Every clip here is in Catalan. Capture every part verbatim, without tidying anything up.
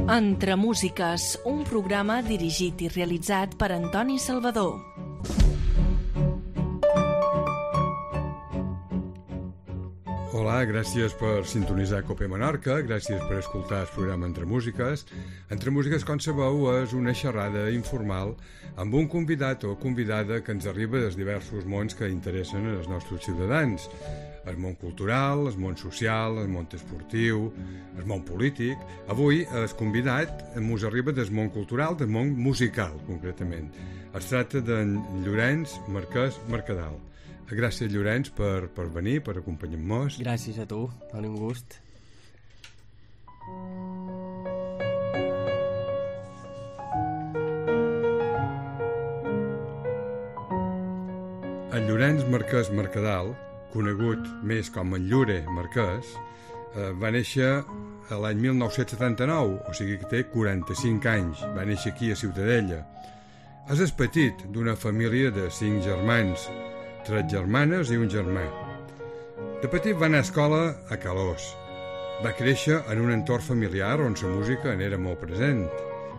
Entre Músiques, un programa dirigit i realitzat per Antoni Salvador. Hola, gràcies per sintonitzar Cope Menorca, gràcies per escoltar el programa Entre Músiques. Entre Músiques, com sabeu, és una xerrada informal amb un convidat o convidada que ens arriba dels diversos mons que interessen als nostres ciutadans. El món cultural, el món social, el món esportiu, el món polític. Avui el convidat ens arriba del món cultural, del món musical, concretament. Es tracta d'en Llorenç Marquès Mercadal. Gràcies, Llorenç, per, per venir, per acompanyar-nos. Gràcies a tu, doni un gust. En Llorenç Marquès Mercadal, conegut més com en Llore Marquès, eh, va néixer l'any mil nou-cents setanta-nou, o sigui que té quaranta-cinc anys. Va néixer aquí a Ciutadella. És el petit d'una família de cinc germans, tres germanes i un germà. De petit va anar a escola a Calós. Va créixer en un entorn familiar on la música n'era molt present.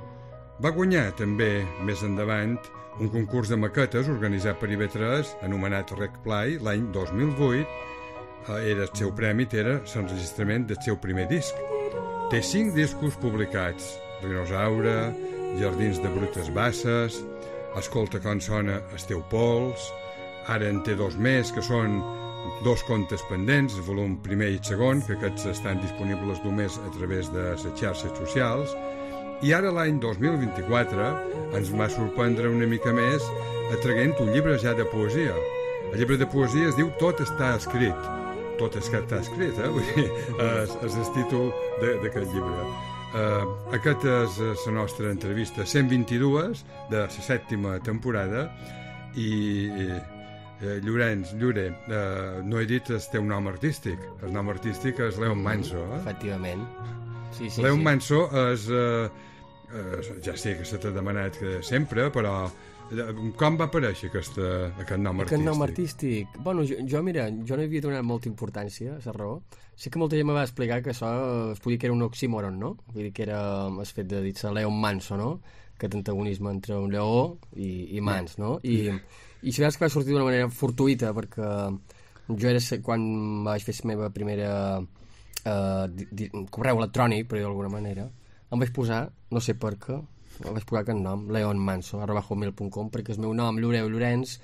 Va guanyar també, més endavant, un concurs de maquetes organitzat per I V tres, anomenat Rec Play, l'any dos mil vuit. Era el seu premi, era l'enregistrament del seu primer disc. Té cinc discos publicats: Rinosaure, Jardins de brutes basses, Escolta com sona el teu pols. Ara en té dos més, que són dos contes pendents, el volum primer i segon, que aquests estan disponibles només a través de les xarxes socials. I ara l'any dos mil vint-i-quatre ens va sorprendre una mica més atraient un llibre ja de poesia. El llibre de poesia es diu Tot està escrit. Tot està escrit, eh? Vull dir, és, és el títol d'aquest llibre. Uh, aquesta és la nostra entrevista cent vint-i-dos de la sèptima temporada i, i eh, Llorenç, Llore, uh, no he dit el teu nom artístic. El nom artístic és Leon Manso, eh? Efectivament. Sí, sí, Leon sí. Manso és... Uh, uh, ja sé que se t'ha demanat que sempre, però uh, com va aparèixer aquesta, aquest nom artístic? Aquest nom artístic? Bueno, jo, jo, mira, jo no hi havia donat molta importància, a la raó. Sí que molta gent me va explicar que això es podia que era un oxímoron, no? Vull dir que era el fet de dir-se Leon Manso, no? Aquest antagonisme entre un lleó i, i mans, no? I, i si veus que va sortir d'una manera fortuïta, perquè jo era, quan vaig fer la meva primera eh, di, di, correu electrònic, per dir d'alguna manera, em vaig posar, no sé per què, em vaig posar aquest nom, Leon Manso, arroba hotmail punt com, perquè el meu nom, Lloreu Llorenç,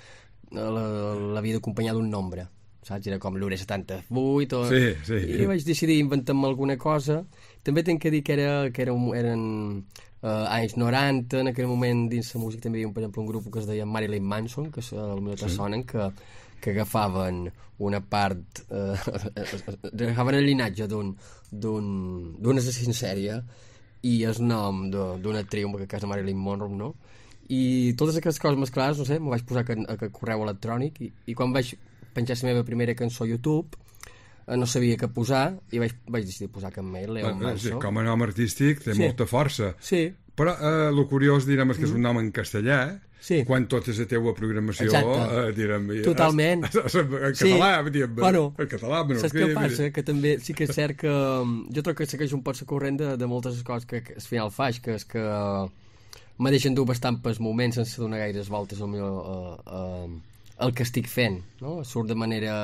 l'havia d'acompanyar d'un nombre, saps? Era com l'Ure setanta-vuit o... sí, sí. I vaig decidir inventar-me alguna cosa. També tenc que dir que, era, que era un, eren uh, anys noranta, en aquell moment dins la música també hi havia, per exemple, un grup que es deia Marilyn Manson, que potser te sonen, que, que agafaven una part uh, agafaven el llinatge d'un d'un d'un assassí en sèrie i el nom d'una actriu, en aquest cas de Marilyn Monroe, no? I totes aquestes coses mesclades, no sé, me vaig posar a aquest correu electrònic i, i quan vaig penjar la meva primera cançó a YouTube eh, no sabia què posar i vaig, vaig decidir posar aquest mail, Leon Manso. Sí, com a nom artístic té sí. molta força. Sí. Però eh, el curiós, direm, és que és un nom en castellà, sí. quan tota la teua programació... Eh, direm, totalment. En català, sí. diguem, bueno, en català, menys saps què passa? Que també sí que és cert que... Jo trobo que segueix un pot ser corrent de, de moltes coses que, que al final faig, que és que me deixen dur bastant pels moments sense donar gaires voltes al meu... Uh, uh, el que estic fent, no? Surt de manera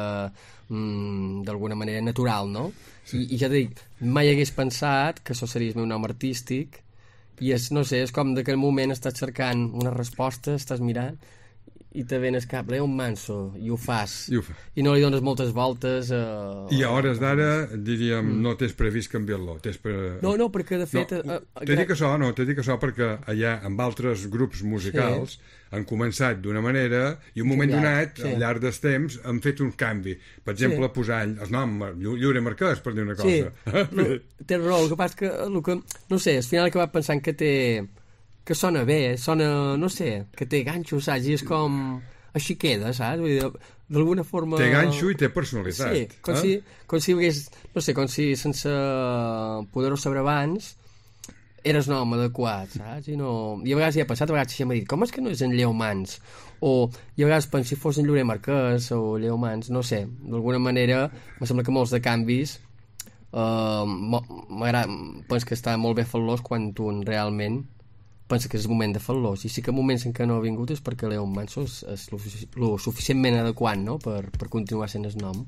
mm, d'alguna manera natural, no? Sí. I, i ja dic, mai hagués pensat que això seria el meu nom artístic i és, no sé, és com d'aquell moment estàs cercant una resposta, estàs mirant i te ven al cap, Leon Manso, i ho fas. I, ho fa. I no li dones moltes voltes. Uh, I a hores d'ara, diríem, mm. no tens previst canviar-lo. Pre... No, no, perquè de fet... No, uh, uh, t'he dit això, no, t'he dit això perquè allà, amb altres grups musicals, sí. han començat d'una manera i un moment donat, sí. al llarg dels temps, han fet un canvi. Per exemple, sí. posant el nom Llore Marquès, per dir una cosa. Sí, no, tens raó, el que passa que, el que... No sé, al final he acabat pensant que té... que sona bé, sona, no sé, que té ganxo, saps? I és com... Així queda, saps? Vull dir, d'alguna forma... Té ganxo i té personalitat. Sí, com, eh? si, com si hagués... No sé, com si sense poder-ho saber abans eres un home adequat, saps? I, no... I a vegades hi ha passat, a vegades m'ha dit, com és que no és en Lleó Mans? O i a vegades penso si fos en Llorer Marquès o Lleó Mans, no sé, d'alguna manera, me sembla que molts de canvis uh, m'agrada, penso que està molt bé fer-los quan tu realment pensa que és el moment de fer-los, i sí que moments en què no ha vingut és perquè Leon Manso és, és lo, lo suficientment adequat, no?, per, per continuar sent el nom.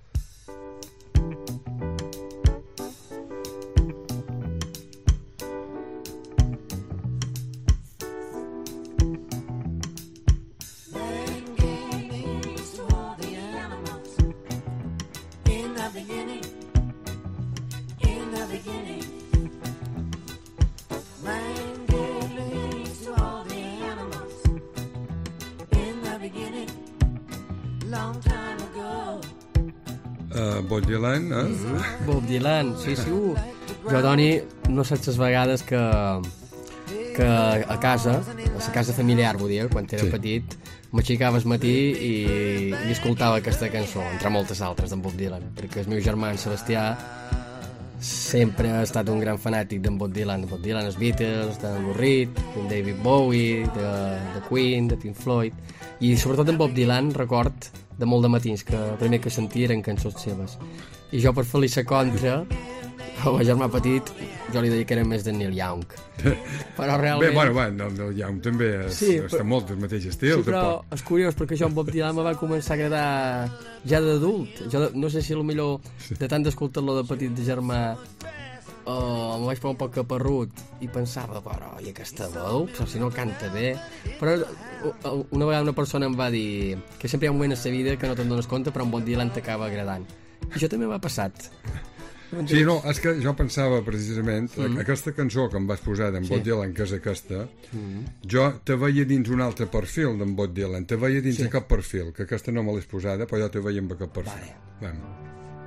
Bob Dylan, eh? Bob Dylan, sí, sí. Uh. Jo, Toni, no saps les vegades que, que a casa, a la casa familiar, vull dir, quan era sí. petit, m'aixecava al matí i, i escoltava aquesta cançó, entre moltes altres, d'en Bob Dylan, perquè el meu germà, en Sebastià, sempre ha estat un gran fanàtic d'en Bob Dylan, de Bob Dylan, els Beatles, de Lou Reed, de David Bowie, de, de Queen, de Pink Floyd, i sobretot en Bob Dylan record de molt de matins que el primer que sentia eren cançons seves, i jo per fer-li la contra el meu germà petit jo li deia que era més de Neil Young, però realment bé, bueno, bueno, el Neil Young també és, sí, està però... molt del mateix estil, sí, però tampoc. És curiós perquè jo en Bob Dylan me va començar a agradar ja d'adult, jo no sé si millor sí. de tant d'escoltar-lo de petit de germà Uh, em vaig posar un poc caparrut i pensava, però, i aquesta veu? Però si no canta bé. Però una vegada una persona em va dir que sempre hi ha un moment a la vida que no te'n dones compte, però en Bob Dylan t'acaba agradant. I això també m'ha passat. Sí, no, és que jo pensava precisament mm. aquesta cançó que em vas posar d'en sí. Bob Dylan, que és aquesta, mm. jo te veia dins un altre perfil d'en Bob Dylan, te veia dins sí. aquest perfil, que aquesta no me l'has posada, però jo te veia amb aquest perfil. Vale. Vam.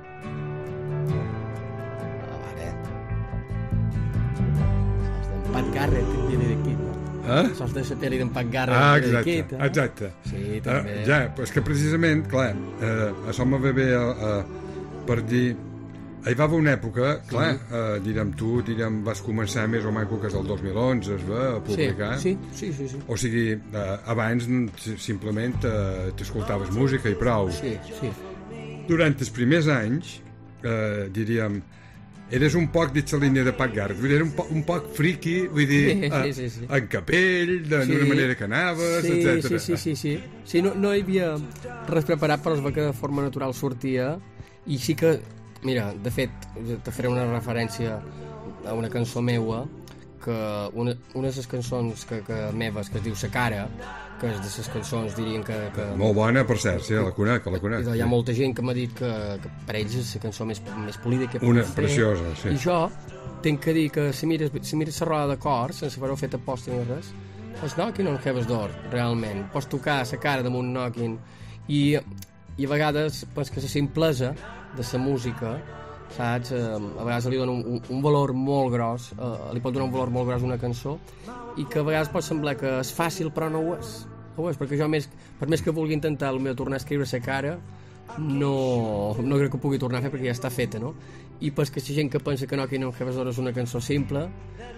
Pat Garrett, Billy the Kid. Eh? Sols de la pel·li d'en Pat Garrett, ah, Billy the Kid. Eh? Exacte. Sí, també. Uh, ja, però és que precisament, clar, uh, això me ve bé uh, per dir... Hi va haver una època, clar, uh, direm tu, direm, vas començar més o menys que és el dos mil onze, es va a publicar. Sí, sí, sí. sí. O sigui, uh, abans simplement uh, t'escoltaves música i prou. Sí, sí. Durant els primers anys, uh, diríem, eres un poc dins la línia de Pat Garrett, vull dir, un, po un poc friqui, vull dir, sí, sí, sí, sí. en capell, d'una sí. manera que anaves, sí, etcètera. Sí, sí, sí, sí. Sí, no, no hi havia res preparat, però es va que de forma natural sortia, i sí que, mira, de fet, te faré una referència a una cançó meua, que una, una de les cançons que, que meves, que es diu Sa cara, que és de les cançons, dirien que... que... Molt bona, per cert, sí, la conec, la conec. Hi ha molta gent que m'ha dit que, que per ells és la cançó més, més polida que una preciosa, sí. I jo tinc que dir que si mires, si mires la roda d'acords, sense haver-ho fet aposta ni res, és Knockin' on Heaven's Door, realment. Pots tocar la cara damunt Knockin' i, i a vegades penso que la simplesa de la música, saps? A vegades li dona un, un valor molt gros, uh, li pot donar un valor molt gros a una cançó, i que a vegades pot semblar que és fàcil, però no ho és. No ho és, perquè jo, més, per més que vulgui intentar el meu tornar a escriure la cara, no, no crec que ho pugui tornar a fer perquè ja està feta, no? I pues que si gent que pensa que Knockin' on Heaven's Door és una cançó simple,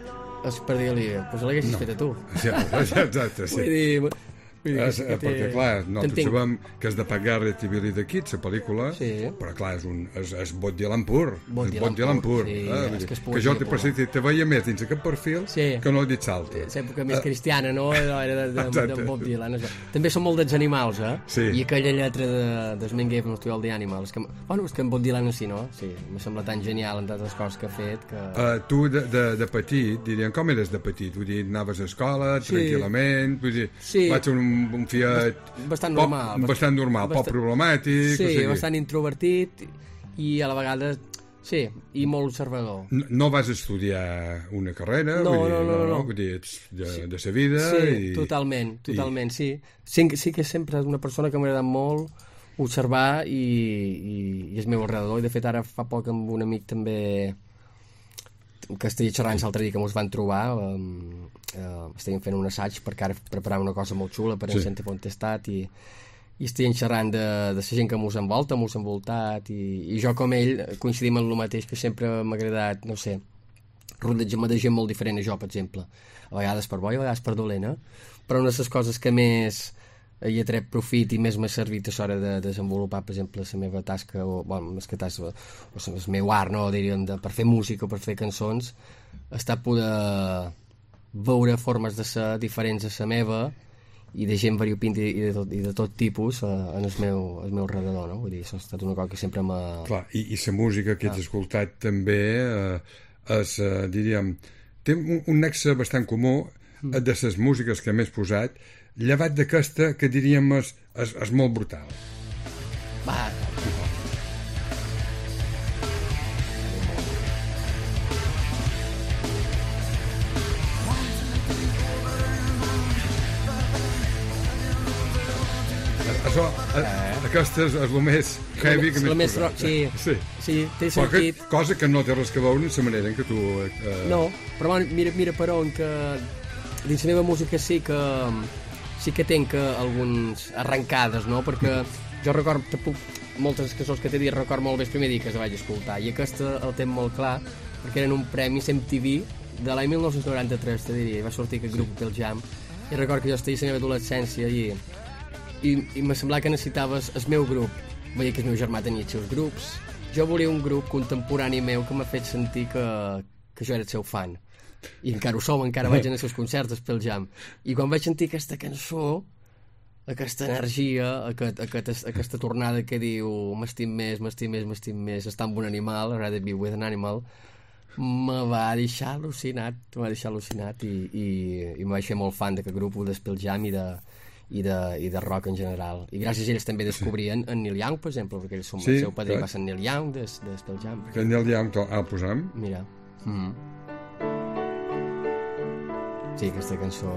és per dir-li, pues l'haguessis no. fet a tu. Sí, exacte, sí. Vull dir... És, eh, perquè clar, nosaltres sabem que és de Pat Garrett i Billy the Kid, la pel·lícula, sí. però clar, és, un, és, és Bob Dylan pur, Bob Dylan, Dylan pur, sí, eh? és que, que jo te, te veia més dins aquest perfil sí. que no dins l'altre. L'època més cristiana, no? Era de, de, de, de Bob Dylan. També són molt dels animals, eh? Sí. I aquella lletra de, de Man Gave Us to All the Animals, que, bueno, és que en Bob Dylan sí, no? Sí, m'ha semblat tan genial en totes les coses que ha fet que... Uh, tu de, de, de petit, dirien, com eres de petit? Vull dir, anaves a escola, sí. tranquil·lament, vull dir, sí. vaig un, un fiat... Bastant poc, normal. Bastant normal, bastant, poc problemàtic. Sí, o sigui. bastant introvertit i a la vegada, sí, i molt observador. No, no vas estudiar una carrera? No, vull dir, no, no, no, no. Vull dir, ets de, sí. de sa vida. Sí, i, totalment, totalment, i... sí. sí. Sí que sempre és una persona que m'ha agradat molt observar i, i, i és meu alrededor. I de fet ara fa poc amb un amic també que estaria xerrant l'altre dia que mos van trobar, um, uh, estàvem fent un assaig perquè ara preparàvem una cosa molt xula per sí. en Centre Pontestat i, i estàvem xerrant de, de la gent que mos envolta, mos envoltat i, i jo com ell coincidim en el mateix, que sempre m'ha agradat, no sé, rodejar-me de gent molt diferent a jo, per exemple, a vegades per bo i a vegades per dolent, eh? Però una de les coses que més hi he tret profit i més m'ha servit a l'hora de desenvolupar, per exemple, la meva tasca, o, bueno, més que tasca, o el meu art, no, diríem, de, per fer música o per fer cançons, està poder veure formes de ser diferents a la meva i de gent variopinta i de tot, i de tot tipus eh, en el meu, el meu redador, no? Vull dir, això ha estat una cosa que sempre m'ha... Clar, i, i la música que ah. ets escoltat també eh, és, eh, diríem, té un, un nexe bastant comú mm. de les músiques que m'he posat, llevat d'aquesta que diríem és, és, és molt brutal. Va, Això, eh. aquesta és el més heavy que m'he posat. Rock, sí. sí. Sí, té sentit. Que, cosa que no té res que veure en la manera en què tu... Eh... No, però mira, mira per on que dins la meva música sí que sí que tenc alguns arrencades, no? Perquè jo record, te puc, moltes cançons que t'he dit record molt bé el primer dia que les vaig escoltar, i aquesta el tenc molt clar, perquè eren un premi M T V de l'any mil nou-cents noranta-tres, te diria, i va sortir aquest grup Pearl Jam, i record que jo estia a la meva adolescència i, i, i m'ha semblat que necessitaves el meu grup. Veia que el meu germà tenia els seus grups, jo volia un grup contemporani meu que m'ha fet sentir que, que jo era el seu fan. I encara ho som, encara vaig als seus concerts pel Jam, i quan vaig sentir aquesta cançó, aquesta energia, aquest, aquest, aquesta tornada que diu m'estim més, m'estim més, m'estim més, estar amb un animal, I'd rather be with an animal, me va deixar al·lucinat, me va deixar al·lucinat i, i, i me vaig fer molt fan d'aquest grup del Pearl Jam i de, i, de, i de rock en general, i gràcies a ells també descobrien en Neil Young, per exemple, perquè ells són sí, el seu padrí, va ser Neil Young del de Pearl Jam. Que Neil Young el posam? Mira. Mm. Sí, aquesta cançó...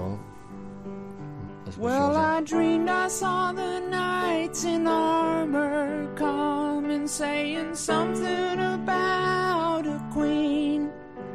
Well, I dreamed I saw the knights in armor coming, saying something about a queen.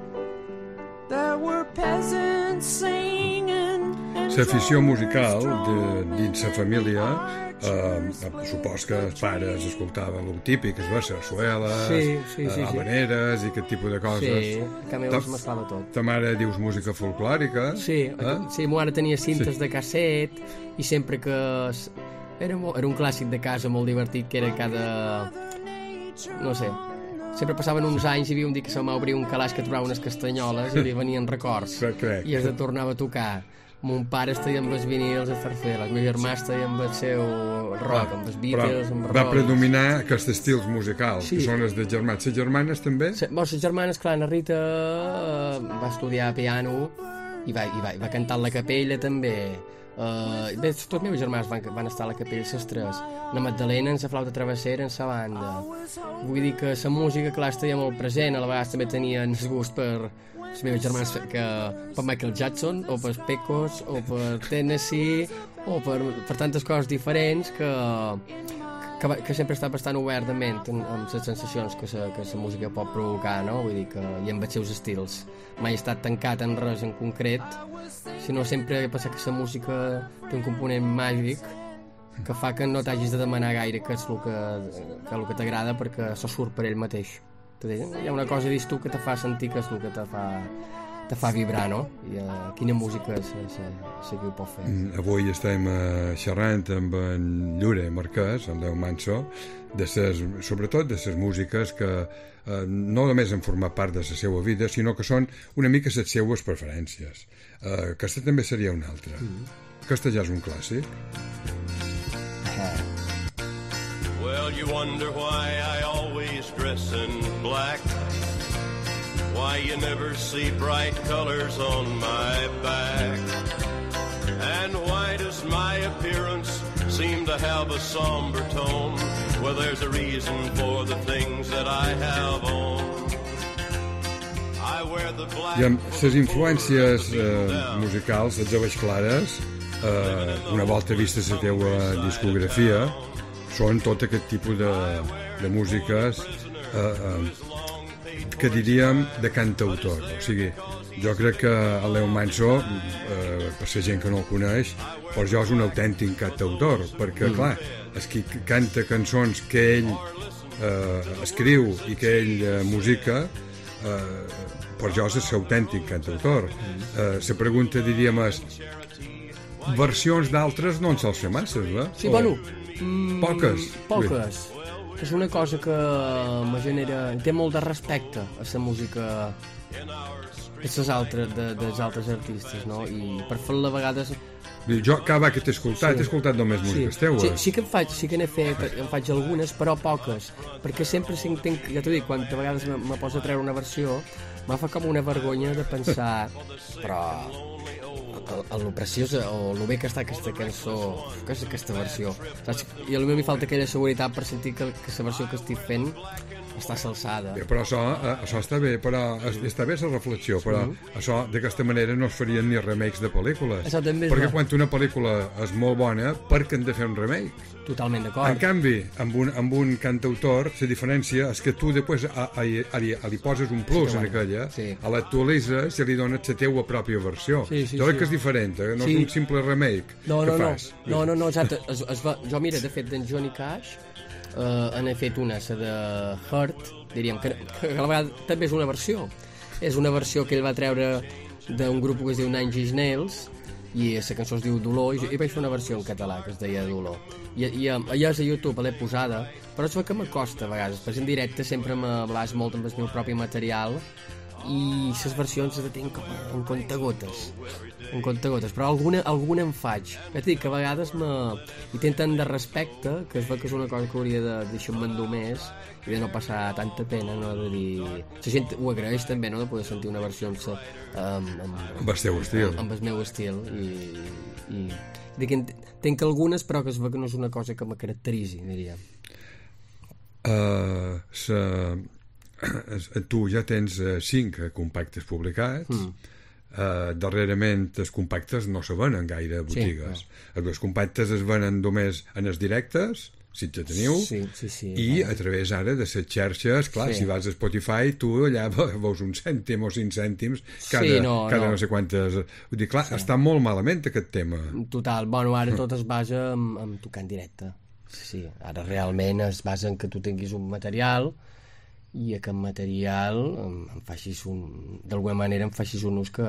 There were peasants singing. L'afició musical de, dins la família, eh, supos que els pares escoltaven el típic, es va sarsueles, sí, sí, sí, habaneres sí. i aquest tipus de coses. Sí, que a meu es mesclava tot. Ta mare dius música folclòrica. Sí, eh? sí, ma mare tenia cintes sí. de casset i sempre que... Era, molt, era un clàssic de casa molt divertit que era cada... No sé, sempre passaven uns anys i hi havia un dia que se m'obria un calaix que trobava unes castanyoles i li venien records Crec. i es de tornava a tocar. Mon pare estaria amb els vinils a Farfela, el meu germà estaria amb el seu rock, amb els Beatles, amb va predominar aquests estils musicals, sí. que són els de germans. Les germanes també? Se, les germanes, clar, la Rita uh, va estudiar piano i va, i va, i va cantar a la capella també. Uh, bé, tots els meus germans van, van estar a la capella, les tres. La Magdalena en la flauta travessera, en la banda. Vull dir que la música, clar, estaria molt present, a la vegada també tenien el gust per els meus germans que, per Michael Jackson o per Pecos o per Tennessee o per, per tantes coses diferents que, que, que sempre està bastant obert de ment amb, amb les sensacions que la que música pot provocar, no? Vull dir que, i amb els seus estils mai he estat tancat en res en concret, sinó sempre he pensat que la música té un component màgic que fa que no t'hagis de demanar gaire què és el que, que, el que t'agrada, perquè això surt per ell mateix. Hi ha una cosa dins tu que te fa sentir que és el que te fa, te fa vibrar, no? I uh, quina música sé que ho pot fer. Mm, avui estem uh, xerrant amb en Llure Marquès, en Leo Manso, de ses, sobretot de les músiques que uh, no només han format part de la seva vida, sinó que són una mica les seues preferències. Uh, aquesta també seria una altra. Mm. Aquesta ja és un clàssic. Uh. Well, you wonder why I always dress in black, why you never see bright colors on my back, and why does my appearance seem to have a somber tone? Well, there's a reason for the things that I have on. I wear the black... I amb les influències eh, musicals, les joves clares, eh, una volta vista la teua discografia, són tot aquest tipus de, de músiques eh, eh, que diríem de cantautor. O sigui, jo crec que el Leo Manso, eh, per la gent que no el coneix, per jo és un autèntic cantautor, perquè, mm. clar, és qui canta cançons que ell eh, escriu i que ell eh, musica, eh, per jo és l'autèntic cantautor. Mm. Eh, la pregunta, diríem, és versions d'altres no en sols fer masses, eh? Sí, O... bueno... Mm, Poques. Poques. És una cosa que me genera... Té molt de respecte a la música dels altres, de, dels altres artistes, no? I per fer-la a vegades... Jo cada vegada que t'he escoltat, Sí. he escoltat només músiques teues. Sí, sí que em faig, sí que n'he fet, em faig algunes, però poques, perquè sempre entenc, ja t'ho dic, quan a vegades me, me poso a treure una versió, m'ha fa com una vergonya de pensar, però el, el, lo preciosa o lo bé que està aquesta cançó, que és aquesta versió, saps? I a mi m'hi falta aquella seguretat per sentir que, que la versió que estic fent està salsada. Bé, però això, eh, això està bé, però es- està bé la reflexió, però això d'aquesta manera no es farien ni remakes de pel·lícules. Això també és Perquè ver. quan una pel·lícula és molt bona, per què han de fer un remake? Totalment En d'acord. canvi, amb un, amb un cantautor, la diferència és que tu després a, a, a, li, a li poses un plus Sí, en aquella, sí. a l'actualitzes i li dones la teua pròpia versió. Sí, sí, jo crec sí. que és diferent, eh? no Sí. és un simple remake No, que no, no, fas. no, no, no, exacte. Es, es va, jo, mira, de fet, d'en Johnny Cash, eh, n'he fet una, la de Hurt, diríem, que, que a la vegada també és una versió. És una versió que ell va treure d'un grup que es diu Nine Inch Nails, i la cançó es diu Dolor, i, i vaig fer una versió en català que es deia Dolor. I, i allà a YouTube l'he posada, però és que m'acosta a vegades, perquè en directe sempre m'ablas molt amb el meu propi material, i les versions les tinc com en contagotes en contagotes, però alguna, alguna en faig. Ja t'he dit que a vegades me... i tenen tant de respecte que es veu que és una cosa que hauria de deixar-me endur més i de no passar tanta pena, no? De dir... La gent ho agraeix també, no? De poder sentir una versió amb, sa, amb, amb, Amb el teu estil. amb el meu estil i, i dic, en- tenc algunes però que es veu que no és una cosa que me caracteritzi, diria. Uh, sa... tu ja tens uh, cinc eh, compactes publicats. Mm. Uh, darrerament els compactes no se venen gaire a botigues. Sí, els compactes es venen només en els directes, si ja teniu, Sí, sí, sí. i a través ara de les xarxes, clar, Sí. si vas a Spotify tu allà veus un cèntim o cinc cèntims cada, Sí, no, cada no. no. sé quantes... Vull dir, clar, sí. està molt malament aquest tema. Total, bueno, ara tot es basa en, en tocar en directe. Sí, ara realment es basa en que tu tinguis un material i aquest material em, em facis un... d'alguna manera em facis un ús que,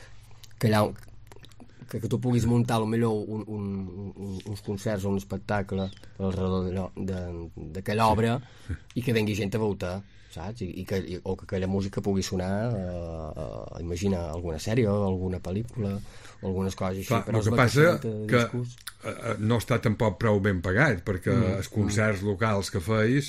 que allà que, que tu puguis muntar a lo millor un, un, un, uns concerts o un espectacle al redor d'aquella obra i que vengui gent a veure, saps? I, i que, i, o que aquella música pugui sonar uh, uh, imagina alguna sèrie o alguna pel·lícula o algunes coses així. Clar, però el es que veu passa s'ha de que discurs. eh, no està tampoc prou ben pagat, perquè mm, els concerts mm. locals que feis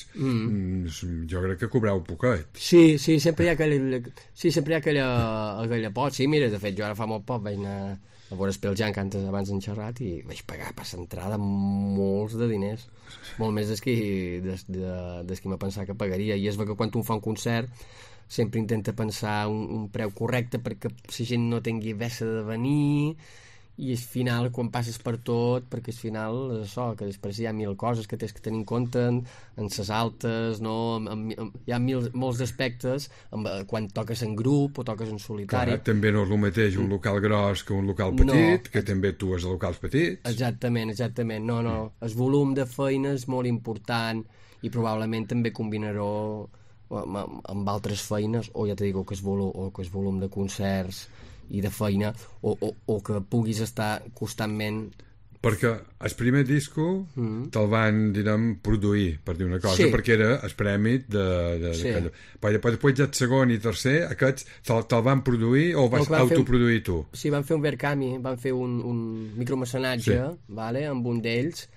mm. jo crec que cobreu poquet. Sí, sí, sempre hi ha aquella, sí, sempre hi ha aquella, aquella pot. Sí, mira, de fet, jo ara fa molt poc vaig anar a veure Space Jam, que antes abans hem xerrat, i vaig pagar per l'entrada molts de diners, molt més des que, des, de, des que me pensava que pagaria. I és que quan un fa un concert sempre intenta pensar un, un preu correcte perquè la gent no tingui vessa de venir, i al final quan passes per tot, perquè al final és això, que després hi ha mil coses que tens que tenir en compte en, en ses altes, no? Amb, amb, amb, hi ha mil, molts aspectes amb, quan toques en grup o toques en solitari. Clar, també no és el mateix un local gros que un local petit, No. que també tu has a locals petits. Exactament, exactament. No, no. El volum de feina és molt important i probablement també combinaró amb, amb, amb altres feines, o ja te dic, o que és volum, o que és volum de concerts i de feina, o, o, o que puguis estar constantment... Perquè el primer disco mm. te'l van, direm, produir, per dir una cosa, Sí. perquè era el premi de... de, Sí. de però després ja el segon i tercer, aquests te'l te van produir o vas No, van fer- autoproduir tu? Sí, van fer un Verkami, van fer un, un micromecenatge, Sí. vale, amb un d'ells,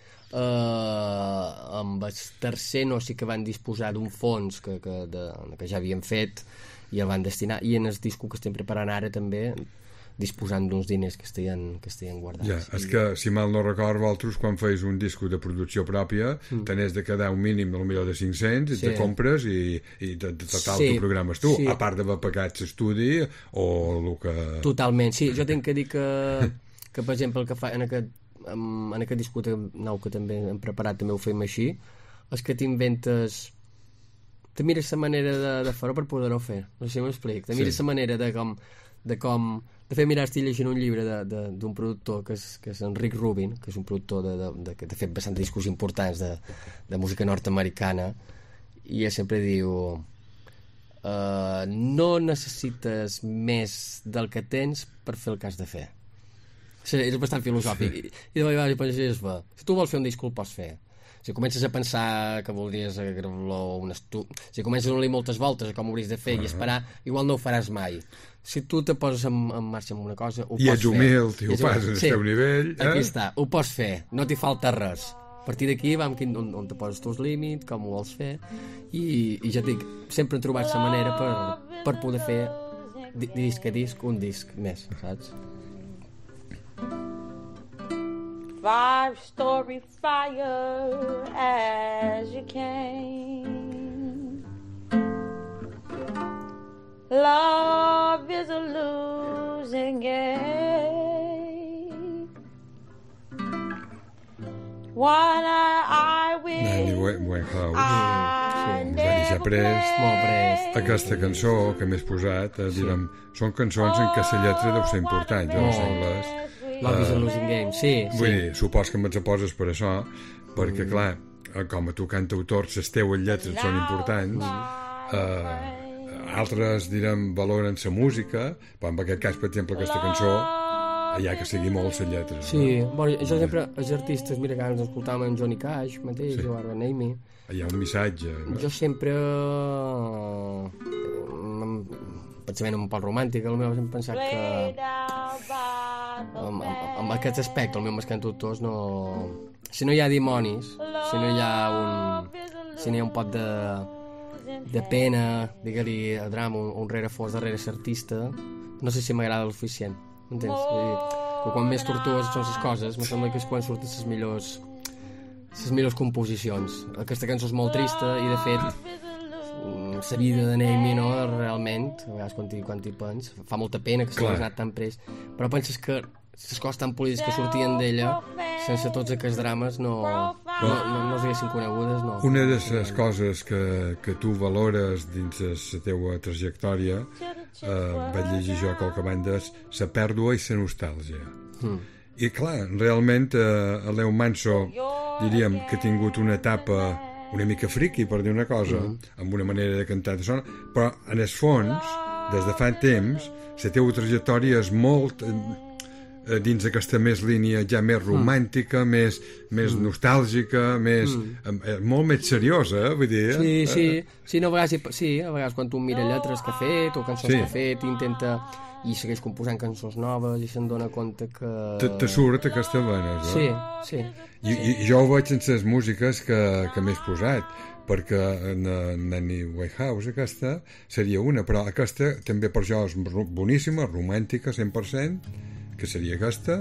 eh, amb el tercer no sí que van disposar d'un fons que, que, de, que ja havien fet i el van destinar, i en el disco que estem preparant ara també disposant d'uns diners que estiguin, que estiguin guardats. Ja, és que, si mal no record, vosaltres, quan feis un disco de producció pròpia, mm. tenés de quedar un mínim del millor de cinc-cents, i Sí. te compres i, i de, de total Sí, tu programes tu, sí. a part d'haver pagat l'estudi o el que... Totalment, sí. Jo tinc que dir que, que per exemple, el que fa en aquest, en, en aquest disco nou que també hem preparat, també ho fem així, és que t'inventes... Te mires la manera de, de fer-ho per poder-ho fer. No sé si m'explic. Te mires Sí. la manera de com... De com de fet, mira, estic llegint un llibre d'un productor que és, que és Enric Rubin, que és un productor de, de, de, que de fet bastant discos importants de, de música nord-americana, i ell sempre diu uh, no necessites més del que tens per fer el que has de fer, Sí, és bastant filosòfic. Sí. I, i de vegades penses, va, si tu vols fer un disc, el pots fer. Si comences a pensar que voldries gravar un estudi... Si comences a donar-li moltes voltes a com ho hauries de fer uh -huh. i esperar, igual no ho faràs mai. Si tu te poses en, en marxa amb una cosa, ho I pots fer. I ets humil, i ho fas al sí, teu nivell. Eh? Aquí està, ho pots fer, no t'hi falta res. A partir d'aquí vam on, on te poses tu els límits, com ho vols fer, i, i ja et dic, sempre hem trobat la manera per, per poder fer disc a disc, un disc més, saps? Five-story fire as you came. Love is a losing game. One I wish Nanny Winehouse I va néixer prest. Molt prest. Aquesta cançó que m'he posat, eh, direm, són cançons en què la lletra deu ser important, jo no sé anglès. Love is a losing game, sí, sí. Vull dir, supos que me'ls poses per això, perquè, mm. clar, com a tu cantautor, les teues lletres són importants, mm. eh, altres, direm, valoren la música, però en aquest cas, per exemple, aquesta cançó, hi ha que seguir molt les lletres. Sí, no? bueno, jo sempre, els artistes, mira, que ens escoltàvem en Johnny Cash mateix, sí. o ara en Amy, hi ha un missatge. No? Jo sempre... Pensament un poc romàntic, el meu sempre pensat que amb, amb, amb aquest aspecte, el meu més cantautors no... Si no hi ha dimonis, si no hi ha un... si no hi ha un pot de, de pena, digue-li a drama, un, un rerefons darrere l'artista, no sé si m'agrada el suficient, m'entens? Vull dir, que quan més tortuoses són les coses, me sembla que és quan surten les millors les millors composicions. Aquesta cançó és molt trista i, de fet, la vida de Amy, no, realment, a vegades quan t'hi, quan t'hi pens, fa molta pena que s'hagi anat tan prest, però penses que les coses tan polides que sortien d'ella, sense tots aquests drames, no, no, no, no es haguessin conegudes, no. Una de les coses que, que tu valores dins la teua trajectòria, eh, vaig llegir jo qualque bandes, la pèrdua i la nostàlgia. Mm. I clar, realment, eh, el Leo Manso, diríem que ha tingut una etapa una mica friqui, per dir una cosa, mm. amb una manera de cantar de son, però en el fons, des de fa temps, la teva trajectòria és molt eh, dins aquesta més línia ja més romàntica, mm. més, més mm. nostàlgica, més, mm. eh, molt més seriosa, vull dir. Sí, sí, sí, no, a vegades, sí, a vegades quan tu mira lletres que ha fet o cançons sí. que ha fet, intenta i segueix composant cançons noves i se'n dona compte que... Te, te surt aquesta vena, no? Sí, sí. I, i jo ho veig en les músiques que, que m'he posat, perquè en, en Nanny Winehouse aquesta seria una, però aquesta també per jo és boníssima, romàntica, cent per cent, que seria aquesta.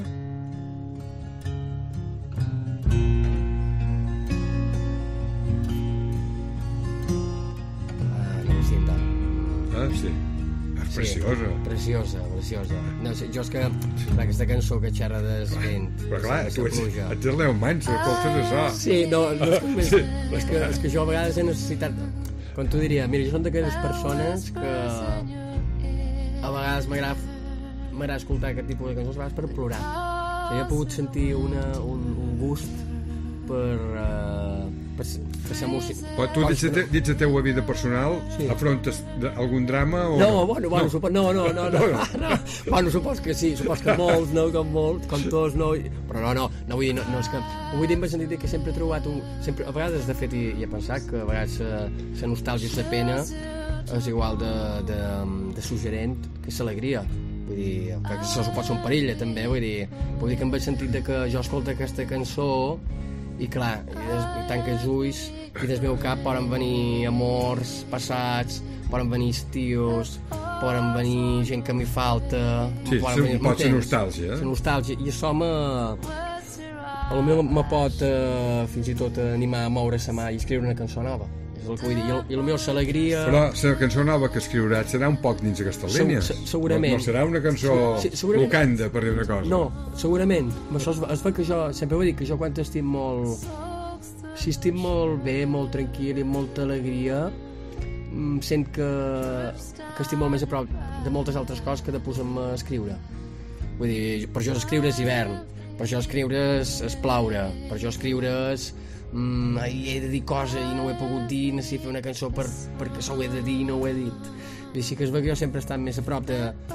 Ah, no ho sé, Ah, sí. Sí, preciosa. Preciosa, preciosa. No sé, jo és que clar, aquesta cançó que xerra des vent... Però clar, tu ets, ets el Leo Manso, escoltes això. Sí, no, no és, que, sí. és, que, és que jo a vegades he necessitat... Com tu diria, mira, jo som d'aquelles persones que a vegades m'agrada m'agrada escoltar aquest tipus de cançons, a vegades per plorar. O sigui, he pogut sentir una, un, un gust per... Uh, per, per ser músic. Però tu, dins la, te, dins la teua vida personal, sí. afrontes algun drama o no? No, bueno, bueno, no. Supos, no, no, no, no, no, no. Bueno, supos que sí, supos que molts, no, com molts, com tots, no, però no, no, no vull dir, no, no és que, ho vull dir en el sentit que sempre he trobat un, sempre, a vegades, de fet, i, i he pensat que a vegades la nostàlgia i la pena és igual de, de, de suggerent que l'alegria. Vull dir, que això pot ser un perill, també, vull dir, vull dir que en el sentit de que jo escolto aquesta cançó i clar, i, des, i tanco els ulls i des meu cap poden venir amors passats, poden venir estius, poden venir gent que m'hi falta, sí, poden venir, pot ser nostàlgia eh? la nostàlgia, i això me potser me pot eh, fins i tot animar a moure la mà i escriure una cançó nova, és el que vull dir, i el, i el meu s'alegria. Però la cançó nova que escriuràs serà un poc dins aquesta línia. Se, segurament. No, no serà una cançó sí, locanda, per dir una cosa. No, segurament. Això es, es fa que jo, sempre ho he dit, que jo quan estic molt... Si estic molt bé, molt tranquil i amb molta alegria, sent que, que estic molt més a prop de moltes altres coses que de posar-me a escriure. Vull dir, per jo escriure és hivern, per jo escriure és, és plaure, per jo escriure és... Mm, he de dir cosa i no ho he pogut dir, necessito fer una cançó per, perquè això ho he de dir i no ho he dit. I així que es veu que jo sempre he estat més a prop de,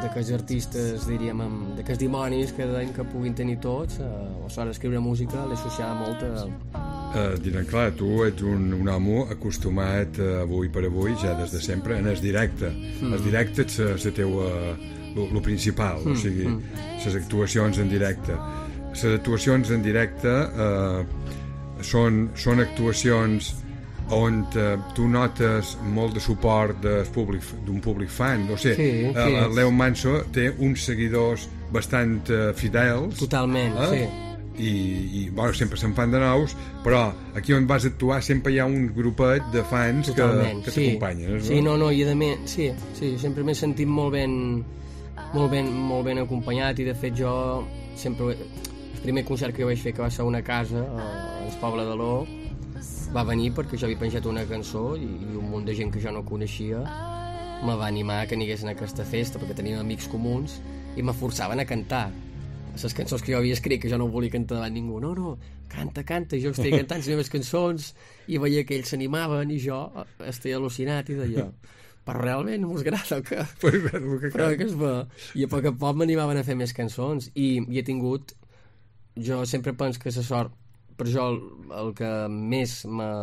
d'aquests artistes, diríem, amb, d'aquests dimonis que deien que puguin tenir tots, eh, a l'hora d'escriure música l'he associada molt a... Eh, diran, clar, tu ets un, un home acostumat eh, avui per avui, ja des de sempre, en el directe. Mm. El directe és la teua... el principal, mm. o sigui, les actuacions en directe. Les actuacions en directe eh, són, són actuacions on eh, tu notes molt de suport d'un públic, públic fan. O sigui, sí, sí. El Leo Manso té uns seguidors bastant eh, fidels. Totalment, eh? Sí. I, i bueno, sempre se'n fan de nous, però aquí on vas actuar sempre hi ha un grupet de fans Totalment, que, que sí. t'acompanyen. No? Sí, no, no, i a més, sí, sí, sempre m'he sentit molt ben, molt ben, molt ben acompanyat, i de fet jo sempre, el primer concert que jo vaig fer, que va ser a una casa al poble de l'O, va venir perquè jo havia penjat una cançó i, i un munt de gent que jo no coneixia me va animar que anigués en aquesta festa perquè teníem amics comuns i me forçaven a cantar les cançons que jo havia escrit, que jo no volia cantar davant ningú. No, no, canta, canta. I jo estia cantant les meves cançons i veia que ells s'animaven i jo estia al·lucinat i deia, però realment mos agrada el que... però que es va. I a poc a poc m'animaven a fer més cançons i, i he tingut... Jo sempre penso que la sort, per jo el, el que més,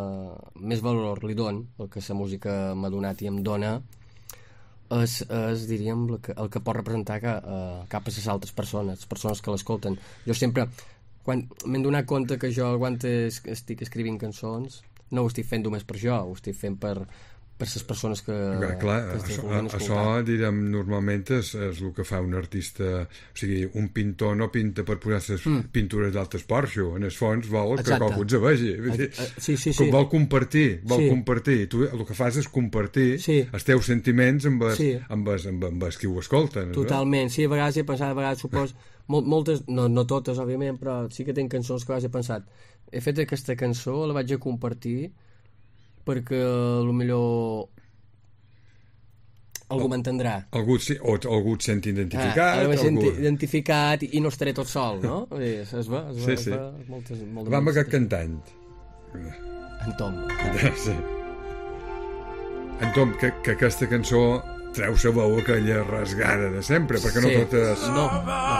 més valor li don, el que la música m'ha donat i em dona, és, és diríem, el que, el que pot representar que, uh, cap a les altres persones, les persones que l'escolten. Jo sempre, quan m'he donat compte que jo, quan estic escrivint cançons, no ho estic fent només per jo, ho estic fent per, per les persones que, clar, clar, que això, això, direm, normalment és, és el que fa un artista. O sigui, un pintor no pinta per posar les mm. pintures d'altres porxo. En el fons vol que Exacte. qualcú els vegi. Dir, uh, sí, sí, sí. Vol compartir, vol sí. compartir. Tu el que fas és compartir sí. els teus sentiments amb els, sí. amb els, amb, amb els qui ho escolten. Totalment, no? sí, a vegades he pensat, a vegades supos, mol, moltes, no, no totes, òbviament, però sí que tinc cançons que a vegades he pensat, he fet aquesta cançó, la vaig a compartir perquè potser algú m'entendrà. Algú, sí, o algú et sent identificat. Ah, algú algú... identificat i no estaré tot sol, no? Es va, es va, sí, es sí. va moltes, moltes, vam aquest cantant. En Tom. Sí. En Tom, que, que aquesta cançó treu sa veu aquella rasgada de sempre, perquè sí. no totes... No.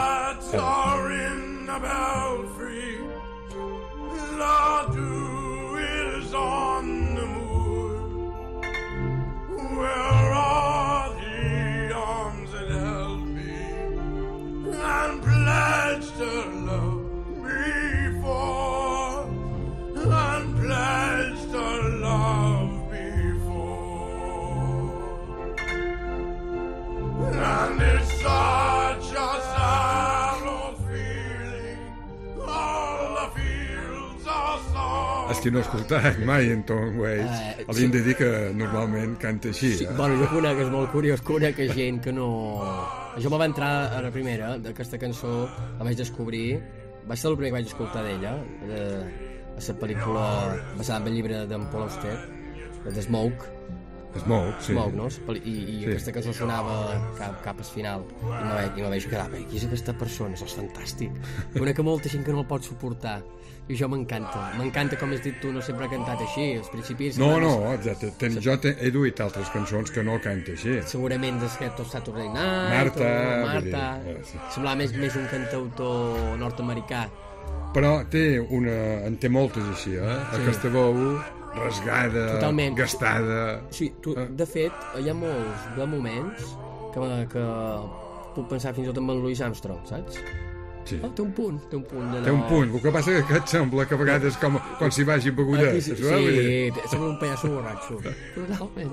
Where are the arms that held me and pledged to love me for, and pledged to love before? And it's such a sad old feeling, all the fields are soft. És que no he escoltat mai en Tom Waits. Uh, Els sí. hem de dir que normalment canta així. Sí, eh? bueno, jo conec, és molt curiós, conec gent que no... Jo me va entrar a la primera d'aquesta cançó, la vaig descobrir, va ser el primer que vaig escoltar d'ella, de, a la pel·lícula basada en el llibre d'en Paul Auster, de Smoke. Smoke, sí. Smoke, no? I, i sí. aquesta cançó sonava cap, cap al final i me vaig, i me vaig quedar, qui és aquesta persona? Això és fantàstic. Conec molta gent que no el pot suportar i això m'encanta, m'encanta, com has dit tu, no sempre ha cantat així, als principis... No, no, exacte, ten, jo te, he duit altres cançons que no canta així. Segurament des que tot Saturday Night, Marta, o Marta, dir, eh, sí. semblava més, més un cantautor nord-americà. Però té una, en té moltes així, eh? Sí. Aquesta veu rasgada, totalment. Gastada... Sí, tu, eh? De fet, hi ha molts de moments que, que puc pensar fins i tot en Louis Armstrong, saps? Sí. Oh, té un punt, té un punt. De té un punt, el que passa que et sembla que a vegades com quan s'hi vagi beguda. Sí, sí, sí, sembla un pallasso borratxo. Totalment.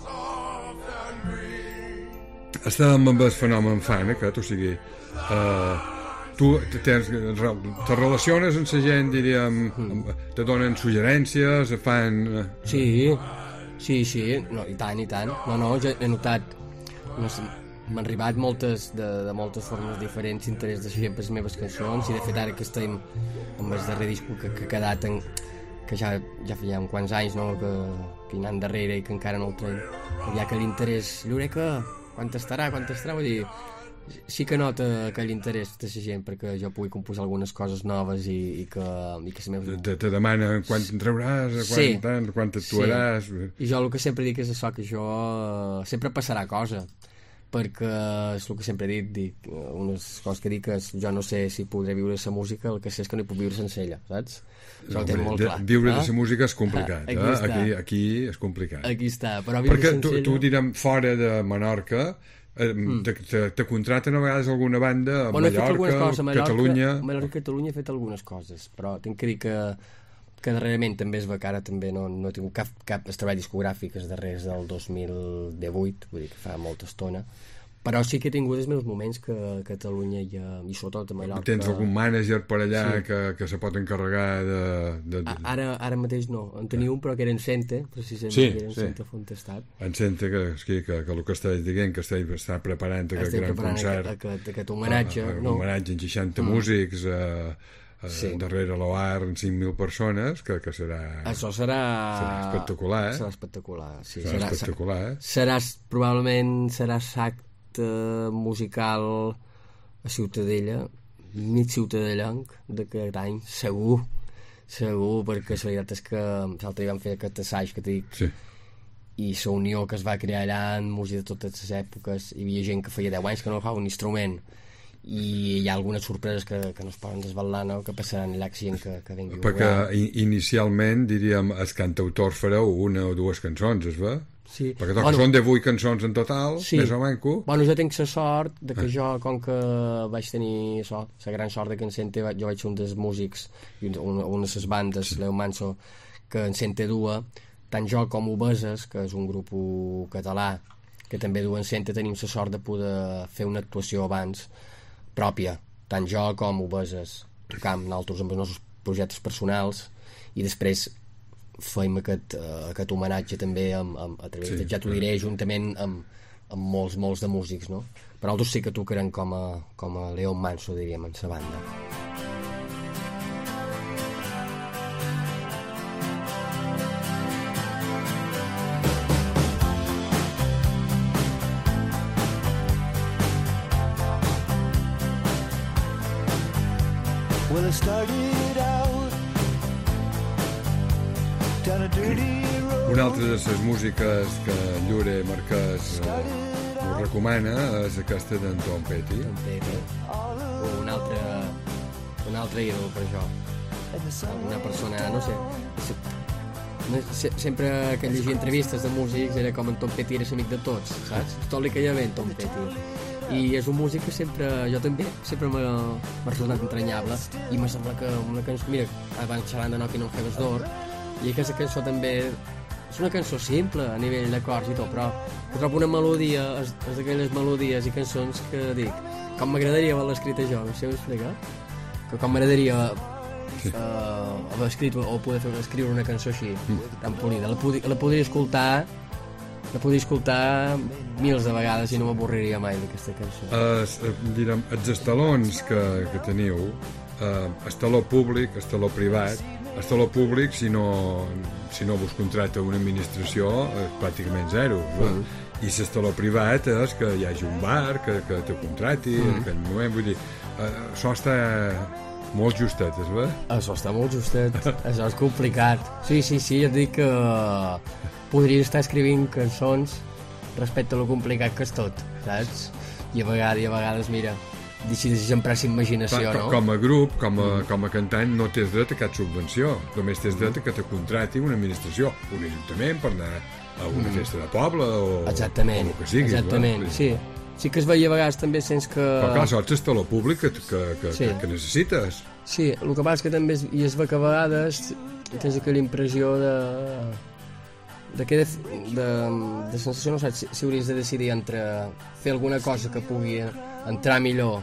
Estàvem amb el fenomen fan, aquest, o sigui, uh, tu tens, te relaciones amb la gent, diríem, mm. te donen suggerències, fan... Sí, sí, sí, no, i tant, i tant. No, no, jo he notat... No sé, m'han arribat moltes, de, de moltes formes diferents interès de la gent per les meves cançons i de fet ara que estem amb el darrer disc que, que ha quedat en, que ja, ja feia uns quants anys, no? que, que hi anant darrere i que encara no el tren ja que l'interès, l'Eureka quan estarà, quan estarà, vull dir sí que nota aquell interès de la gent perquè jo pugui composar algunes coses noves i, i que, i que les meves... Te, te demana quan en trauràs, quan, sí. tant, quan actuaràs... Sí. I jo el que sempre dic és això, que això sempre passarà cosa. perquè és el que sempre he dit, dic, unes coses que dic és jo no sé si podré viure la música, el que sé és que no hi puc viure sense ella, saps? Això ho Hombre, tinc molt de, clar. viure eh? de la música és complicat, Aquí eh? està. Aquí, aquí és complicat. Aquí està, però viure Perquè sense tu, ella... tu direm, fora de Menorca, eh, Mm. te, te, te contraten a vegades alguna banda a Bueno, he fet algunes Mallorca, coses a Mallorca, Catalunya... a Mallorca i Catalunya he fet algunes coses, però tinc que dir que, que darrerament també es becara, també no, no he tingut cap, cap treball discogràfic els darrers del dos mil divuit, vull dir que fa molta estona, però sí que he tingut els meus moments que a Catalunya i, a, i sobretot a Mallorca... Tens algun mànager per allà Sí. que, que se pot encarregar de... de, de... A- Ara, ara mateix no, en tenia un però que era en Cente, precisament, Sí, que era en sí. Cente Fontestat. Em sento que, que, que, que el que estàs dient, que estàs està preparant aquest Estic gran preparant concert, aquest, aquest, aquest homenatge. a, a, no? homenatge en seixanta Mm. músics, eh, eh, Sí. darrere l'Oar en cinc mil persones, que, que serà... Això serà... Serà espectacular, eh? Serà espectacular, sí. Serà espectacular, eh? Serà, probablement serà l'acte musical a Ciutadella, mig ciutadellenc d'aquest any, segur, segur, perquè la veritat és que l'altre dia vam fer aquest assaig que t'he dit, sí. i la unió que es va crear allà en música de totes les èpoques, hi havia gent que feia deu anys que no agafava un instrument, i hi ha algunes sorpreses que, que no es poden desvelar, no? Que passaran allà gent que, que vingui a Perquè veure. in inicialment, diríem, els cantautors fareu una o dues cançons, es va? Sí. Perquè toca Bueno, són de vuit cançons en total, sí. més o manco. Bueno, jo tinc la sort de que Ah. jo, com que vaig tenir això, la gran sort de que en Cente, jo vaig ser un dels músics i un- una, una de les bandes, sí. Leo Manso, que en Cente dua, tant jo com Obeses, que és un grup català que també du en Cente, tenim la sort de poder fer una actuació abans pròpia, tant jo com Obeses, tocam nosaltres amb els nostres projectes personals i després feim aquest, uh, aquest homenatge també amb, amb, a través Sí, de, ja t'ho diré, juntament amb, amb molts, molts de músics, no? Però nosaltres sí que tocarem com a, com a Leon Manso, diríem, en sa banda. Well, I started out down a dirty road. Una altra de les músiques que Llure Marquès eh, us recomana és aquesta d'en Tom Petty. Tom Petty. Un altre, un altre ídol per jo. Una persona, no sé, se, se, sempre que llegia entrevistes de músics era com en Tom Petty era l'amic de tots, saps? Tot li caia bé en Tom Petty. I és un músic que sempre, jo també, sempre m'ha resultat entranyable i me sembla que una cançó, mira, abans xerrant de Knockin' on Heaven's Door, i aquesta cançó també és una cançó simple a nivell d'acords i tot, però trobo una melodia, és, és d'aquelles melodies i cançons que dic, com m'agradaria haver-la escrita jo, no sé explicar? Que com m'agradaria sí. uh, haver escrit o poder fer, escriure una cançó així, mm. tan polida. La, pod la podria escoltar la podria escoltar mils de vegades i no m'avorriria mai d'aquesta cançó. Es, eh, direm, els estalons que, que teniu, eh, estaló públic, estaló privat, estaló públic, si no, si no vos contracta una administració, és pràcticament zero. Mm. I l'estaló privat és que hi hagi un bar que, que te contracti, mm. en aquell moment, vull dir, eh, això està molt justet, és bé? Això està molt justet, això és complicat. Sí, sí, sí, et dic que podria estar escrivint cançons respecte a lo complicat que és tot, saps? I a vegades, i a vegades mira, decideixes emprar la imaginació, Com, no? com a grup, com a, com a cantant, no tens dret a cap subvenció. Només tens dret a que te contracti una administració, un ajuntament per anar a una Mm. festa de poble o, Exactament, o el que sigui. exactament, no? sí. Sí que es veia a vegades també sense que... Però clar, saps l'estaló públic que, que, que, Sí. que, que necessites. Sí, el que passa és que també és, i es ve que a vegades tens aquella impressió de... de que de, de, de sensació no saps si, si hauries de decidir entre fer alguna cosa que pugui entrar millor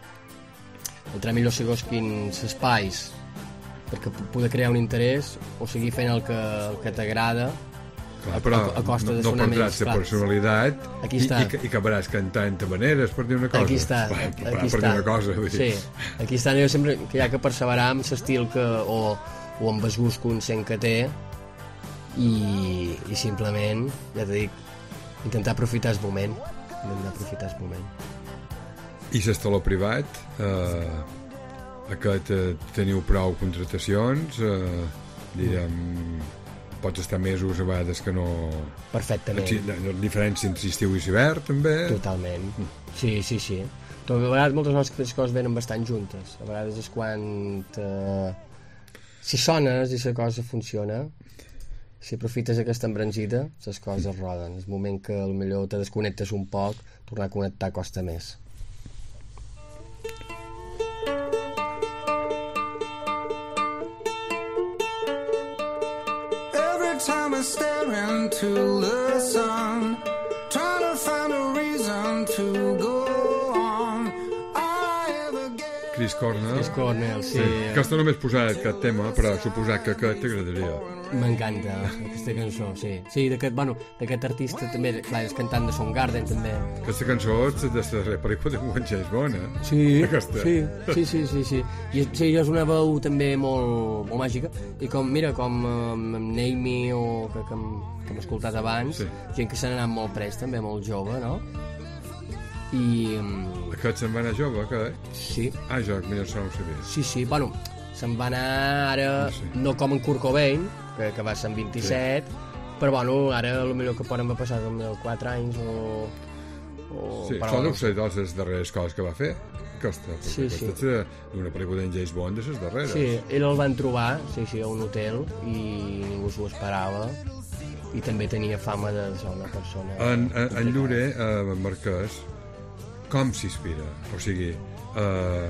entrar millor segons quins espais perquè poder crear un interès o seguir fent el que, el que t'agrada Clar, però a, a costa no, de no sonar perdràs menys. la personalitat Aquí i, està. i, i acabaràs cantant de maneres per dir una cosa. Aquí està, Per, aquí per, per està. dir una cosa. Vull dir. Sí, aquí està, jo sempre que hi ha que perseverar amb l'estil que, o, o amb el gust conscient que té i, i simplement, ja t'he dit, intentar aprofitar el moment, intentar aprofitar el moment. I l'estaló privat, eh, aquest eh, teniu prou contratacions, eh, direm, pots estar mesos a vegades que no... Perfectament. La, la diferència entre estiu i hivern, també. Totalment. Sí, sí, sí. Però a vegades moltes nostres coses venen bastant juntes. A vegades és quan... Eh, si sones i la cosa funciona, si aprofites aquesta embranzida, les coses roden. És el moment que potser te desconnectes un poc, tornar a connectar costa més. Every time I stare into the sun, trying to find a reason to go on, I ever get... Chris Cornell. Chris Cornell, sí. Sí. Aquesta no m'he posat aquest tema, però suposar que aquest t'agradaria. M'encanta aquesta cançó, sí. Sí, d'aquest, bueno, d'aquest artista també, clar, és cantant de Soundgarden, també. Aquesta cançó és de la pel·lícula de James Bond, eh? Sí, aquesta. sí, sí, sí, sí, sí. I és, sí, és una veu també molt, molt màgica. I com, mira, com amb um, Naimi o que, que, hem, que hem escoltat abans, sí. Gent que se n'ha anat molt pres, també, molt jove, no? I... Um, Aquest se'n va anar jove, aquest? Sí. Ah, jo, millor això no ho sabia. Sí, sí, bueno, se'n va anar ara, no, sé. no com en Kurt Cobain, que, que va ser en vint-i-set, sí. Però bueno, ara el millor que poden haver passat el quatre anys o... o sí, això deu ser de les darreres coses que va fer, aquesta, sí, aquesta sí. és una pel·lícula d'en James Bond de les darreres. Sí, ell el van trobar, sí, sí, a un hotel i ningú s'ho esperava i també tenia fama de ser una persona... En, en, en Llure, eh, en Marquès, com s'inspira? O sigui, eh,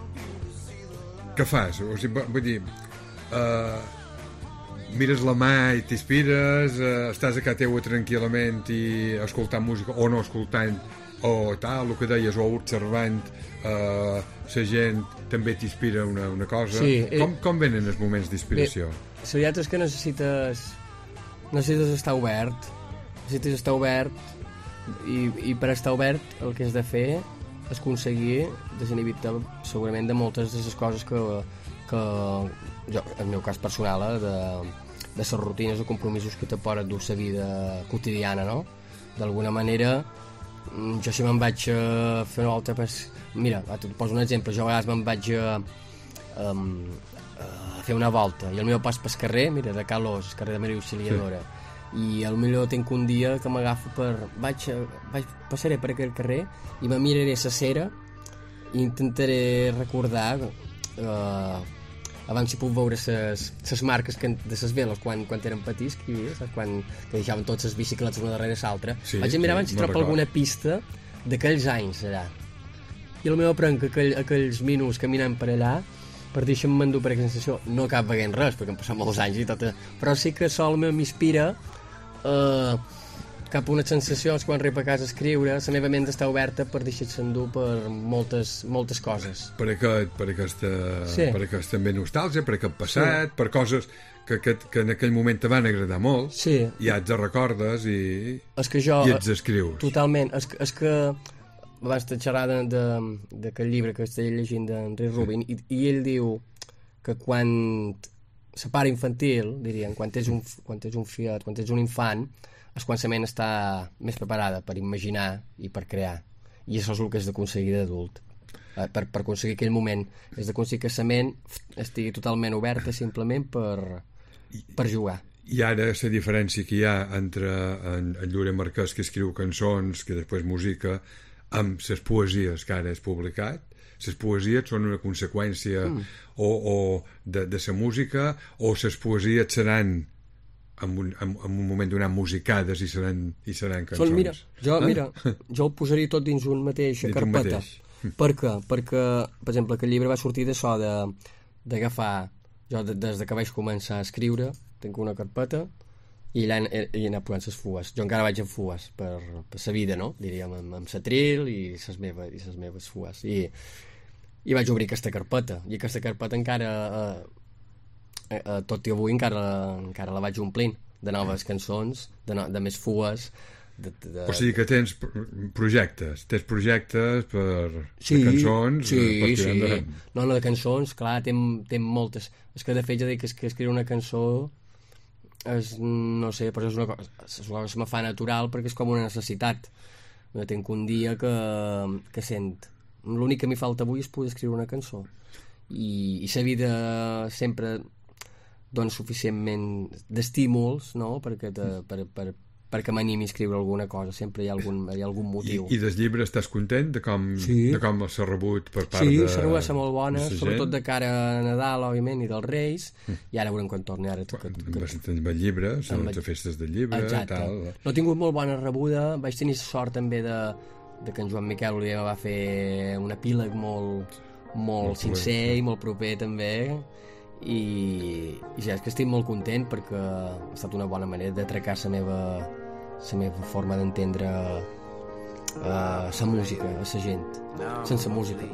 què fas? O sigui, vull dir, eh, mires la mà i t'inspires, eh, estàs a casa teua tranquil·lament i escoltant música o no escoltant, o tal, el que deies, o observant eh, la gent també t'inspira una, una cosa. Sí, eh, com, com venen els moments d'inspiració? La veritat és que necessites necessites estar obert, necessites estar obert i, i per estar obert el que has de fer és aconseguir desinhibir-te segurament de moltes de les coses que, que jo, en el meu cas personal, eh, de, de les rutines o compromisos que te poden dur la vida quotidiana, no? D'alguna manera, jo si me'n vaig a fer una volta, pues, mira, et poso un exemple, jo a vegades me'n vaig a, um, a fer una volta i el meu pas pel carrer, mira, de Calós, carrer de Maria Auxiliadora, sí. I al millor tinc un dia que m'agafo per... Vaig, vaig passaré per aquell carrer i me miraré la cera i intentaré recordar eh, abans si puc veure les marques que, de les veles quan, quan eren petits, que, quan que deixaven tots les bicicletes una darrere l'altra. Sí, vaig a mirar sí, abans si no trobo alguna pista d'aquells anys allà. I el meu aprenc aquell, aquells minuts caminant per allà per deixar-me endur per aquesta sensació. No cap veient res, perquè han passat molts anys i tot, però sí que sol m'inspira eh, cap a unes sensacions quan arribo a casa a escriure. La meva ment està oberta per deixar-se endur per moltes, moltes coses. Per aquest, per aquesta, sí. per aquesta també nostàlgia, per aquest passat, sí. Per coses que, que, que en aquell moment te van agradar molt, sí. I ja ets recordes i, és que jo, i ets escrius. Totalment. És, és que abans de xerrar d'aquest llibre que estic llegint d'en Rick Rubin, i, i ell diu que quan la part infantil, dirien, quan ets un, quan ets un fiat, quan ets un infant, és quan la ment està més preparada per imaginar i per crear. I això és el que has d'aconseguir d'adult. Per, per aconseguir aquell moment has d'aconseguir que la ment estigui totalment oberta simplement per, per jugar. I ara la diferència que hi ha entre en, en Llure Marquès, que escriu cançons, que després musica, amb les poesies que ara és publicat, les poesies són una conseqüència mm. o, o de, de la música, o les poesies seran en un, en, en un moment donat musicades i seran, i seran cançons. Són, mira, jo, eh? mira, jo ho posaria tot dins una mateixa dins carpeta. Mateix. Per què? Perquè, per exemple, aquest llibre va sortir d'això d'agafar, jo des de que vaig començar a escriure, tinc una carpeta i allà he anat posant les fues. Jo encara vaig en fues per, per la vida, no? Diríem, amb, amb l'atril i les meves, i les meves fues. I, i vaig obrir aquesta carpeta. I aquesta carpeta encara, eh, eh, tot i avui, encara, encara la vaig omplint de noves cançons, de, no, de més fues. De, de... O sigui que tens projectes, tens projectes per sí, de cançons, sí, per sí. endavant. No, no, de cançons, clar, té, té moltes. És que de fet jo dic que, que escriure una cançó és, no sé, però és una cosa, és una cosa que me fa natural perquè és com una necessitat. Jo tinc un dia que, que sent l'únic que m'hi falta avui és poder escriure una cançó i, i la vida sempre doncs, suficientment d'estímuls, no?, perquè, te, per, per, perquè m'animi a escriure alguna cosa. Sempre hi ha algun, hi ha algun motiu. I, i del llibre estàs content de com, sí. de com s'ha rebut per part sí, de... Sí, s'ha rebut, s'ha molt bona, de sobretot de cara a Nadal, òbviament, i dels Reis, mm. i ara veurem quan torni ara. Que, que, que... Amb el llibre, són les festes del llibre, exacte. Tal. No he tingut molt bona rebuda, vaig tenir sort també de, de que en Joan Miquel Oliver va fer un epíleg molt, molt, molt sincer sí. i molt proper també, i, i ja és que estic molt content perquè ha estat una bona manera de trecar la meva, la meva forma d'entendre uh, la música, a la gent, sense música.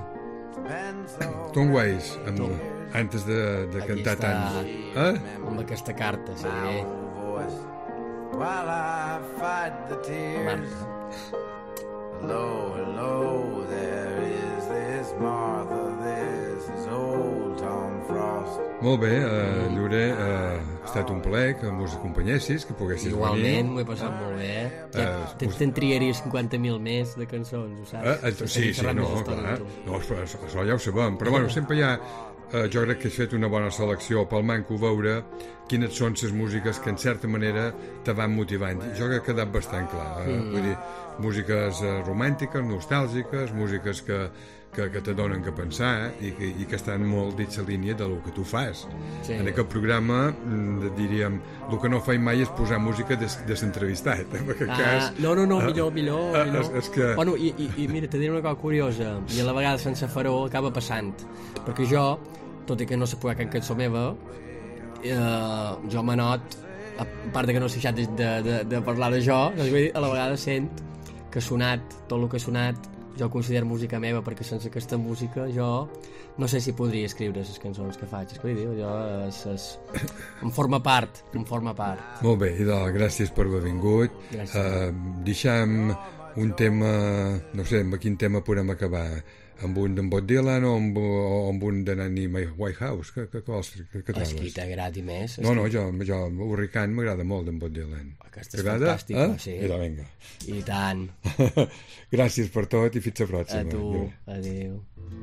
Tom Waits, amb, antes de, de cantar està, tant... Eh? Amb aquesta carta, sí. While I fight the tears, low and low there is this Martha, this is old Tom Frost. Molt bé, uh, Llorer, uh, ha estat un plaer que ens acompanyessis, que poguessis igualment, venir. Igualment, m'ho he passat molt bé. Uh, Te'n us... triaria cinquanta mil més de cançons, ho saps? Uh, uh, sí, sí, no, clar. No, això, això ja ho sabem, però bueno, sempre hi ha... Uh, jo crec que has fet una bona selecció pel manco veure quines són les músiques que en certa manera te van motivant. Jo crec que ha quedat bastant clar. Uh, mm. Vull dir, músiques uh, romàntiques, nostàlgiques, músiques que, que, que te donen que pensar i que, i que estan molt dins la línia del que tu fas. Sí. En aquest programa, diríem, el que no faig mai és posar música de, de l'entrevistat. En aquest ah, cas... No, no, no, millor, millor. Uh, millor. És, és que... Bueno, i, i, i mira, te diré una cosa curiosa, i a la vegada sense faró acaba passant, perquè jo, tot i que no sé poder cap cançó meva, eh, jo m'anot, a part de que no sé de, de, de parlar de jo, a la vegada sent que ha sonat, tot el que ha sonat, jo ho considero música meva, perquè sense aquesta música jo no sé si podria escriure les cançons que faig. És que li diu, jo és, és, em forma part, em forma part. Molt bé, Idal, gràcies per haver vingut. Uh, deixem un tema, no sé, amb quin tema podem acabar? Amb un d'en Bob Dylan o amb, o amb un de Nanny White House? Que, que, que, que, que és qui t'agradi més? No, no, jo, jo Hurricane m'agrada molt d'en Bob Dylan. Aquesta és fantàstica, eh? Sí. Mira, vinga. I tant. Gràcies per tot i fins la pròxima. A tu, adéu.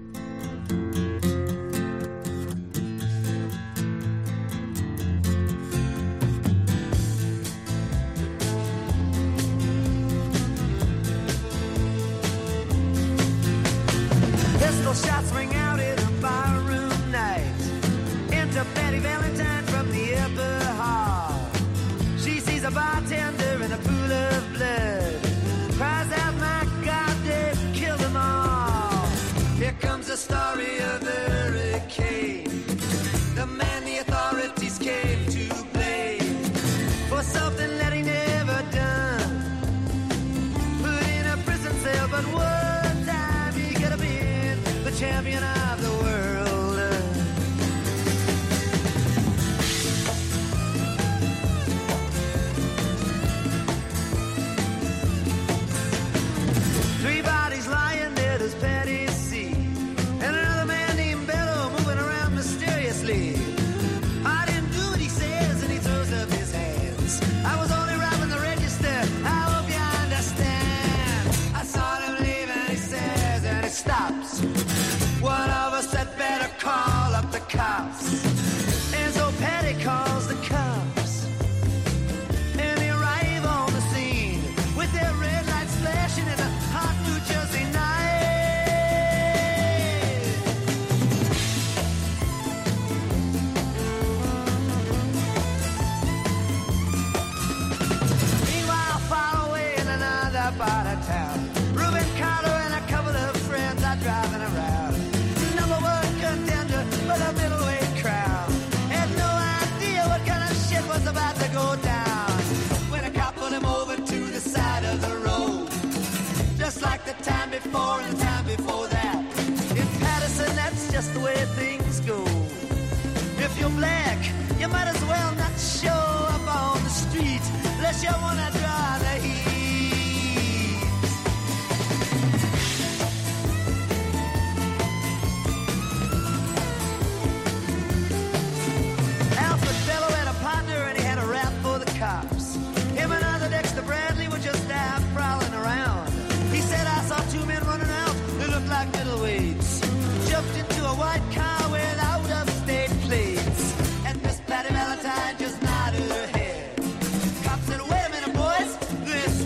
Pistol shots ring out in a barroom night. Enter Betty Valentine from the upper hall. She sees a bartender in a pool of blood. Cries out, my God, they've killed them all. Here comes the story of the hurricane. The man the authorities came to blame for something that he never done. Put in a prison cell, but one time he could have been the champion of the world. Three bodies lying there, does Patty see? And another man named Bello moving around mysteriously. I didn't do what he says, and he throws up his hands. I was only robbing the register, I hope you understand. I saw him leave and he says, and he stops. One of us had better call up the cops. And so Patty calls the cops. And they arrive on the scene with their red lights flashing in a hot New Jersey night. Meanwhile, far away in another part of town, Reuben Carter and a couple of friends are driving around. Number one contender for the middleweight crown. Had no idea what kind of shit was about to go down when a cop put him over to the side of the road. Just like the time before and the time before that. In Patterson, that's just the way things go. If you're black, you might as well not show up on the street unless you wanna draw the heat. Alfred Bello had a partner and he had a rap for the cops. Him and other Dexter Bradley were just out prowling around. He said, I saw two men running out who looked like middleweights. Jumped into a white car with out-of-state plates. And Miss Pat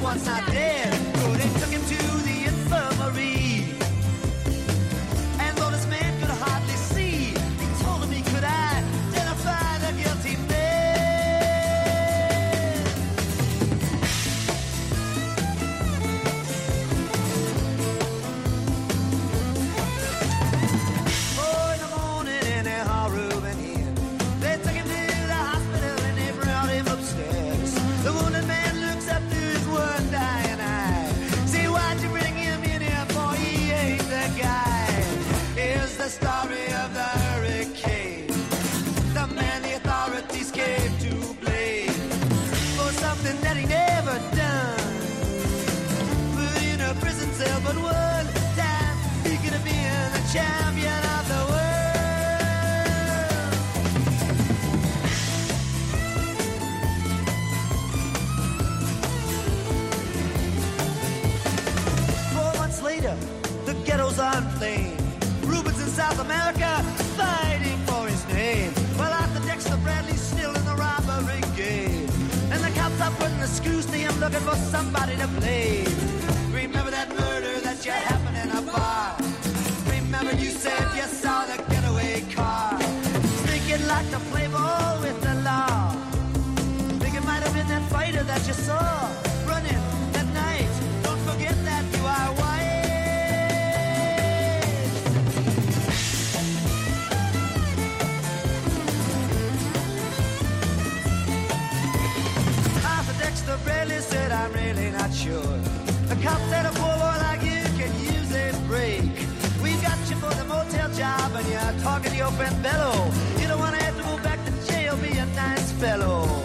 once not dead. So they took him to the infirmary. And though this man could hardly see, he told him he could identify the guilty man. Oh, in the morning in a Harrowing Inn, they took him to the hospital and they brought him upstairs. The wounded man looks up to his one dying eye. Say, why'd you bring him in here, boy? He ain't the guy. Here's the story of the hurricane. The man the authorities came to blame for something that he never done. Put in a prison cell, but one time he could have been the champion of the world. Four months later, the ghettos are inflamed. Rubens in South America fighting for his name. Well, Arthur Dexter Bradley's still in the robbery game. And the cops are putting the screws to him, looking for somebody to blame. Remember that murder that you happened in a bar? Remember you said you saw the getaway car? Think you'd like to play ball with the law? Think it might have been that fighter that you saw running that night. Don't forget that you are white. Arthur Dexter Bradley said, I'm really not sure. The cop said a poor boy like you can use a break. We got you for the motel job and you're talking to your friend Bello. You don't want to have to go back to jail, be a nice fellow.